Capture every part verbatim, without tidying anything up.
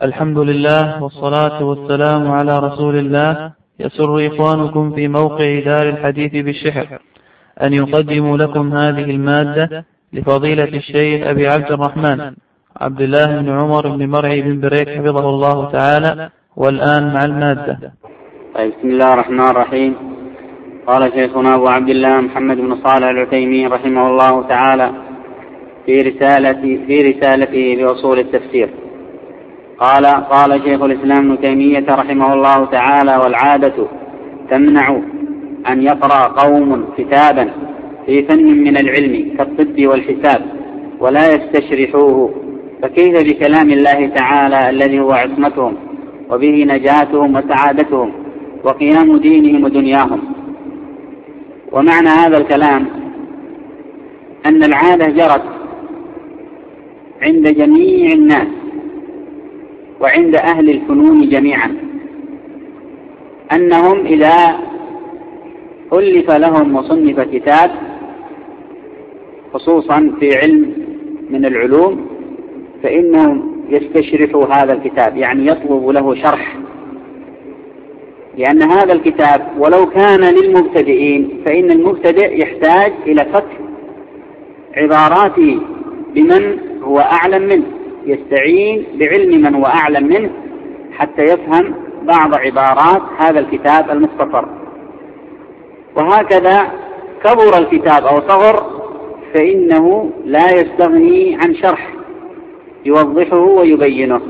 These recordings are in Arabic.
الحمد لله والصلاة والسلام على رسول الله. يسر إخوانكم في موقع دار الحديث بالشحر أن يقدموا لكم هذه المادة لفضيلة الشيخ أبي عبد الرحمن عبد الله بن عمر بن مرعي بن بريك حفظه الله تعالى. والآن مع المادة. بسم الله الرحمن الرحيم. قال شيخنا أبو عبد الله محمد بن صالح العثيمين رحمه الله تعالى في رسالة في رسالته بأصول التفسير قال قال شيخ الإسلام ابن تيمية رحمه الله تعالى: والعادة تمنع أن يقرأ قوم كتابا في فن من العلم كالطب والحساب ولا يستشرحوه، فكيف بكلام الله تعالى الذي هو عصمتهم وبه نجاتهم وسعادتهم وقيام دينهم ودنياهم. ومعنى هذا الكلام أن العادة جرت عند جميع الناس وعند أهل الفنون جميعا أنهم إذا ألف لهم وصنف كتاب خصوصا في علم من العلوم فإنهم يستشرحوا هذا الكتاب، يعني يطلب له شرح، لأن هذا الكتاب ولو كان للمبتدئين فإن المبتدئ يحتاج إلى فك عباراته بمن هو أعلم منه، يستعين بعلم من هو أعلم منه حتى يفهم بعض عبارات هذا الكتاب المختصر. وهكذا كبر الكتاب أو صغر فإنه لا يستغني عن شرح يوضحه ويبينه.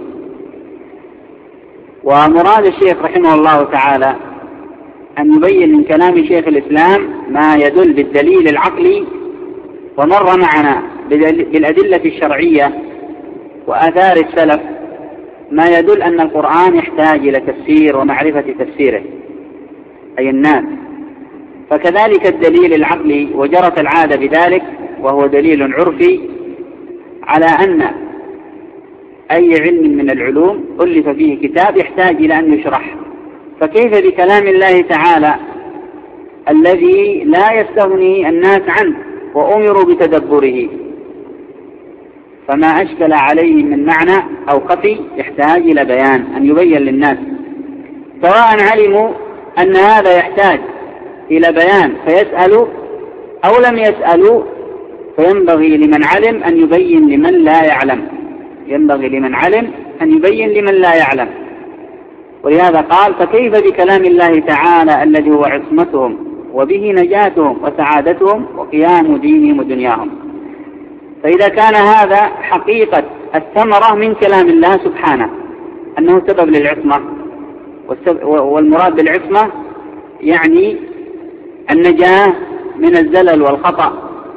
ومراد الشيخ رحمه الله تعالى أن يبين من كلام شيخ الإسلام ما يدل بالدليل العقلي، ومر معنا بالأدلة الشرعية وآثار السلف ما يدل أن القرآن يحتاج إلى تفسير ومعرفة تفسيره أي الناس، فكذلك الدليل العقلي وجرت العادة بذلك، وهو دليل عرفي على أن أي علم من العلوم ألف فيه كتاب يحتاج إلى أن يشرح، فكيف بكلام الله تعالى الذي لا يستغني الناس عنه وأمروا بتدبره، فما أشكل عليه من معنى أو خفي يحتاج إلى بيان أن يبين للناس، سواء علموا أن هذا يحتاج إلى بيان فيسألوا أو لم يسألوا، فينبغي لمن علم أن يبين لمن لا يعلم، ينبغي لمن علم أن يبين لمن لا يعلم. ولهذا قال: فكيف بكلام الله تعالى الذي هو عصمتهم وبه نجاتهم وسعادتهم وقيام دينهم ودنياهم. فإذا كان هذا حقيقة الثمرة من كلام الله سبحانه أنه سبب للعصمة، والمراد بالعصمة يعني النجاة من الزلل والخطأ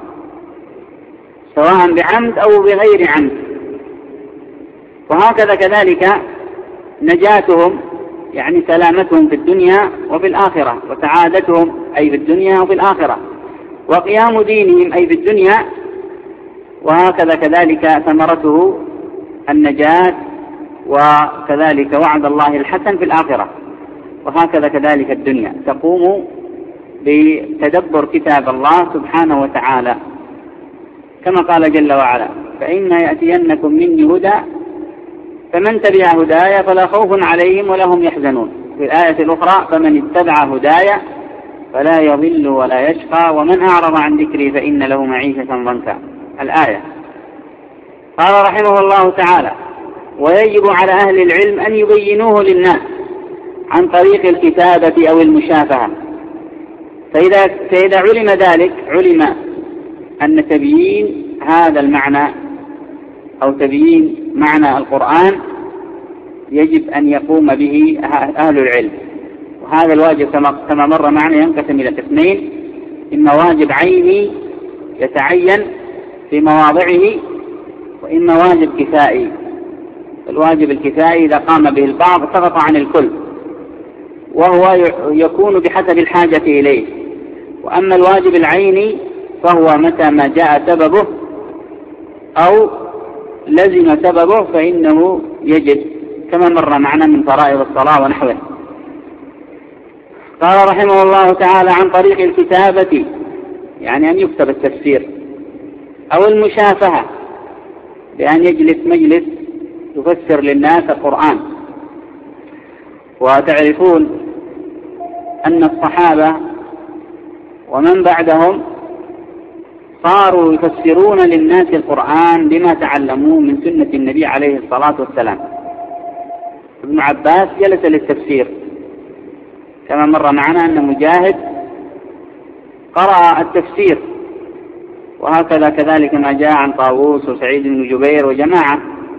سواء بعمد أو بغير عمد، وهكذا كذلك نجاتهم يعني سلامتهم في الدنيا وفي الآخرة، وسعادتهم أي في الدنيا وفي الآخرة، وقيام دينهم أي في الدنيا، وهكذا كذلك ثمرته النجاة، وكذلك وعد الله الحسن في الآخرة، وهكذا كذلك الدنيا تقوم بتدبر كتاب الله سبحانه وتعالى، كما قال جل وعلا: فإن يأتينكم مني هدى فمن تبع هدايا فلا خوف عليهم ولا هم يحزنون. في الآية الأخرى: فمن اتبع هدايا فلا يضل ولا يشقى ومن أعرض عن ذكري فإن له معيشة ضنكا. الآية. قال رحمه الله تعالى: ويجب على أهل العلم أن يبينوه للناس عن طريق الكتابة أو المشافهة، فإذا, فإذا علم ذلك علم أن تبيين هذا المعنى أو تبيين معنى القرآن يجب أن يقوم به أهل العلم. وهذا الواجب كما مر معنا ينقسم إلى قسمين: إما واجب عيني يتعين في مواضعه، وإما واجب كفائي. الواجب الكفائي إذا قام به البعض سقط عن الكل، وهو يكون بحسب الحاجة إليه. وأما الواجب العيني فهو متى ما جاء سببه أو لزم سببه فإنه يجب، كما مر معنا من فرائض الصلاة ونحوه. قال رحمه الله تعالى: عن طريق الكتابة يعني أن يكتب التفسير، أو المشافهة بأن يجلس مجلس يفسر للناس القرآن. وتعرفون أن الصحابة ومن بعدهم صاروا يفسرون للناس القرآن بما تعلموه من سنة النبي عليه الصلاة والسلام. ابن عباس جلس للتفسير، كما مر معنا أن مجاهد قرأ التفسير، وهكذا كذلك ما جاء عن طاووس وسعيد بن جبير وجماعة،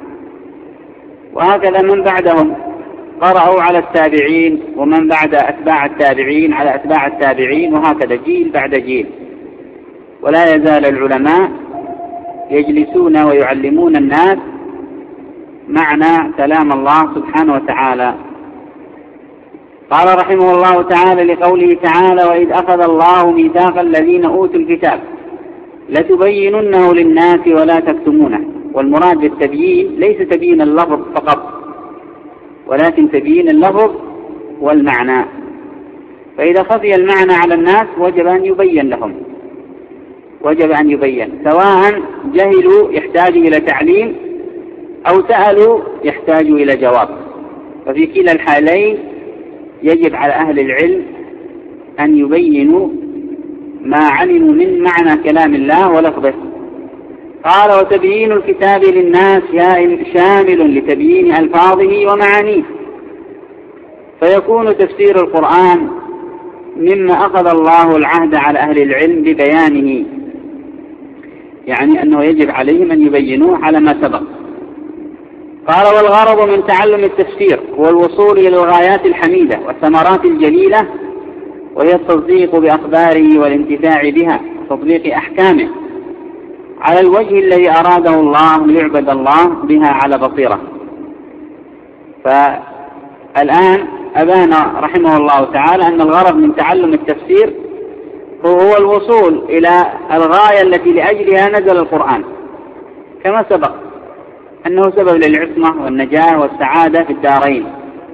وهكذا من بعدهم قرأوا على التابعين، ومن بعد أتباع التابعين على أتباع التابعين، وهكذا جيل بعد جيل. ولا يزال العلماء يجلسون ويعلمون الناس معنى كلام الله سبحانه وتعالى. قال رحمه الله تعالى لقوله تعالى: وإذ أخذ الله ميثاق الذين أوتوا الكتاب لتبيننه للناس ولا تكتمونه. والمراد بالتبيين ليس تبيين اللفظ فقط، ولكن تبيين اللفظ والمعنى. فإذا خفي المعنى على الناس وجب أن يبين لهم، وجب أن يبين، سواء جهلوا يحتاجوا إلى تعليم أو سألوا يحتاجوا إلى جواب. ففي كلا الحالين يجب على أهل العلم أن يبينوا ما علموا من معنى كلام الله ولفظه. قال: وتبيين الكتاب للناس شامل لتبيين ألفاظه ومعانيه، فيكون تفسير القرآن مما أخذ الله العهد على أهل العلم ببيانه، يعني أنه يجب عليهم أن يبينوه على ما سبق. قال: والغرض من تعلم التفسير هو الوصول إلى الغايات الحميدة والثمرات الجليلة، وهي التصديق بأخباره والانتفاع بها وتطبيق أحكامه على الوجه الذي أراده الله ليعبد الله بها على بصيرة. فالآن أبان رحمه الله تعالى أن الغرض من تعلم التفسير هو الوصول إلى الغاية التي لأجلها نزل القرآن، كما سبق أنه سبب للعصمة والنجاة والسعادة في الدارين.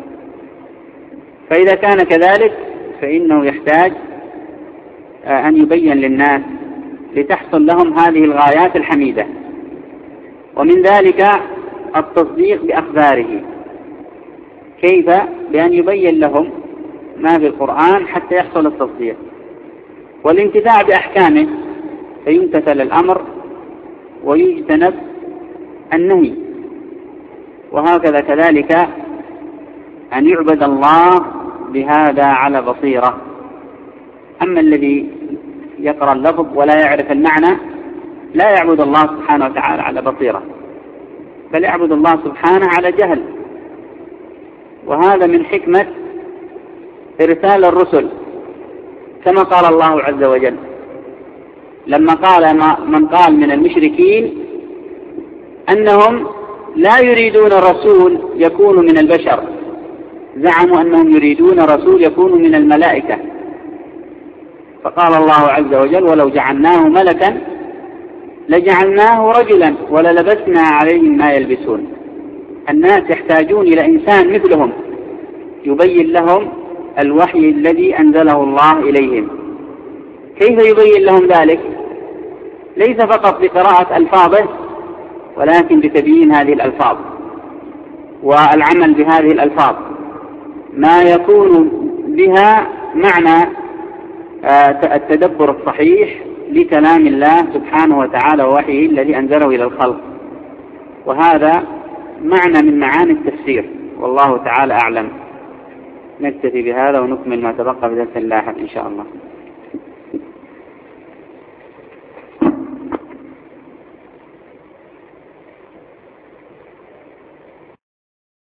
فإذا كان كذلك فإنه يحتاج أن يبين للناس لتحصل لهم هذه الغايات الحميدة. ومن ذلك التصديق بأخباره. كيف؟ بأن يبين لهم ما في القرآن حتى يحصل التصديق، والانتفاع بأحكامه فيمتثل الأمر ويجتنب النهي، وهكذا كذلك أن يعبد الله بهذا على بصيرة. أما الذي يقرأ اللفظ ولا يعرف المعنى لا يعبد الله سبحانه وتعالى على بصيرة، بل يعبد الله سبحانه على جهل. وهذا من حكمة إرسال الرسل، كما قال الله عز وجل لما قال من قال من المشركين أنهم لا يريدون رسول يكون من البشر، زعموا أنهم يريدون رسول يكون من الملائكة. فقال الله عز وجل: ولو جعلناه ملكا لجعلناه رجلا وللبسنا عليهم ما يلبسون. الناس يحتاجون إلى إنسان مثلهم يبين لهم الوحي الذي أنزله الله إليهم. كيف يبين لهم ذلك؟ ليس فقط بقراءة ألفاظه، ولكن بتبيين هذه الألفاظ والعمل بهذه الألفاظ، ما يكون بها معنى التدبر الصحيح لكلام الله سبحانه وتعالى ووحيه الذي أنزله إلى الخلق. وهذا معنى من معاني التفسير، والله تعالى أعلم. نكتفي بهذا ونكمل ما تبقى بدرس لاحق إن شاء الله.